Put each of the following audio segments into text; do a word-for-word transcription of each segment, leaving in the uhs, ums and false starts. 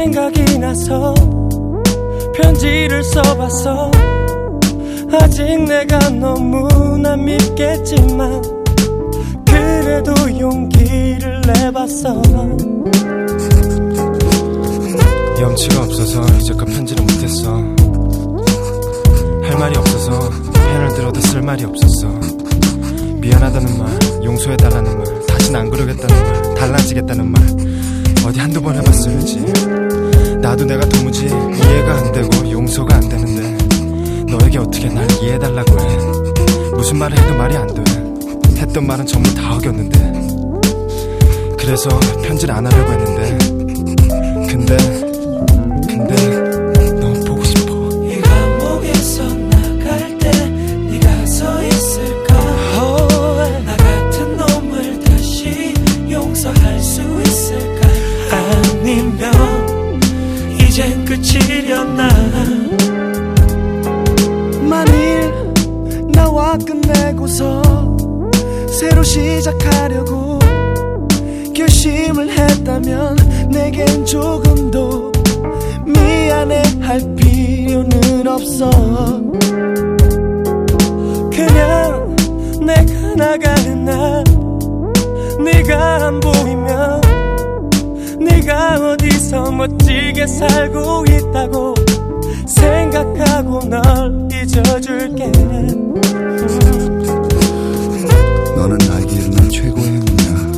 생각이 나서 편지를 써봤어. 아직 내가 너무나 밉겠지만 그래도 용기를 내봤어. 염치가 없어서 이제껏 편지를 못했어. 할 말이 없어서 펜을 들어도 쓸 말이 없었어. 미안하다는 말, 용서해달라는 말, 다신 안 그러겠다는 말, 달라지겠다는 말 어디 한두 번 해봤어야지. 나도 내가 도무지 이해가 안 되고 용서가 안 되는데 너에게 어떻게 날 이해해달라고 해. 무슨 말을 해도 말이 안 돼. 했던 말은 전부 다 어겼는데. 그래서 편지를 안 하려고 했는데 근데 근데 너무 보고 싶어. 이 감옥에서 나갈 때 네가 서 있을까? oh, 나 같은 놈을 다시 용서할 수 있을까? 아니면 이젠 끝이려나? 만일 나와 끝내고서 새로 시작하려고 결심을 했다면 내겐 조금도 미안해할 필요는 없어. 그냥 내가 나가는 날 네가 안 보이면 네가 어디서 멋지게 살고 있다고 생각하고 널 잊어줄게. 음. 너는 나에게 일어난 최고의 행운이야.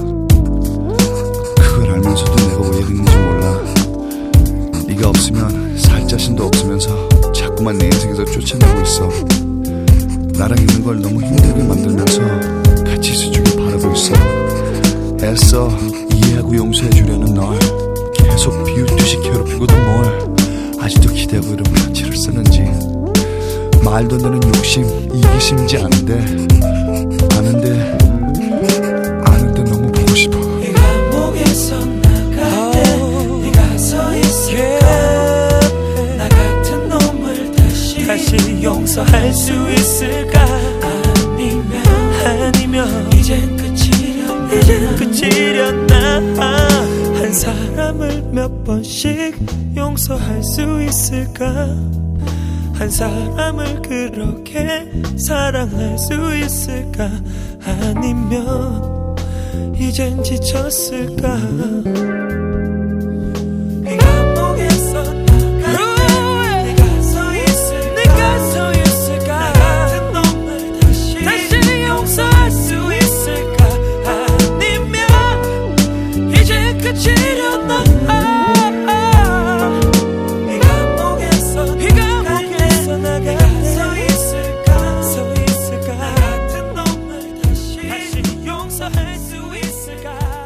그걸 알면서도 내가 왜 이랬는지 몰라. 네가 없으면 살 자신도 없으면서 자꾸만 내 인생에서 쫓아내고 있어. 나랑 있는 걸 너무 힘들게 만들면서 같이 있어주길 바라고 있어. 애써 이해하고 용서해주려는 널 계속 비웃듯이 괴롭히고도 뭘 아직도 기대하고 이런 편지를 쓰는지. 말도 안 되는 욕심, 이기심인지 아는데 아는데 아는데 너무 보고 싶어. 이 감옥에서 나갈 때 oh, 네가 서 있을까? yeah. 나 같은 놈을 다시, 다시 용서할 수 있을까? 아니면 아니면 이젠 끝이려나? 이젠 끝이려나? 한 사람을 몇 번씩 용서할 수 있을까? 한 사람을 그렇게 사랑할 수 있을까? 아니면 이젠 지쳤을까? 이 감옥에서 나갈 때 네가 서 있을까? 네가 서 있을까? 나 같은 놈을 다시, 다시 용서할 수 있을까? 아니면 이제 끝이려나? 할 수 있을까?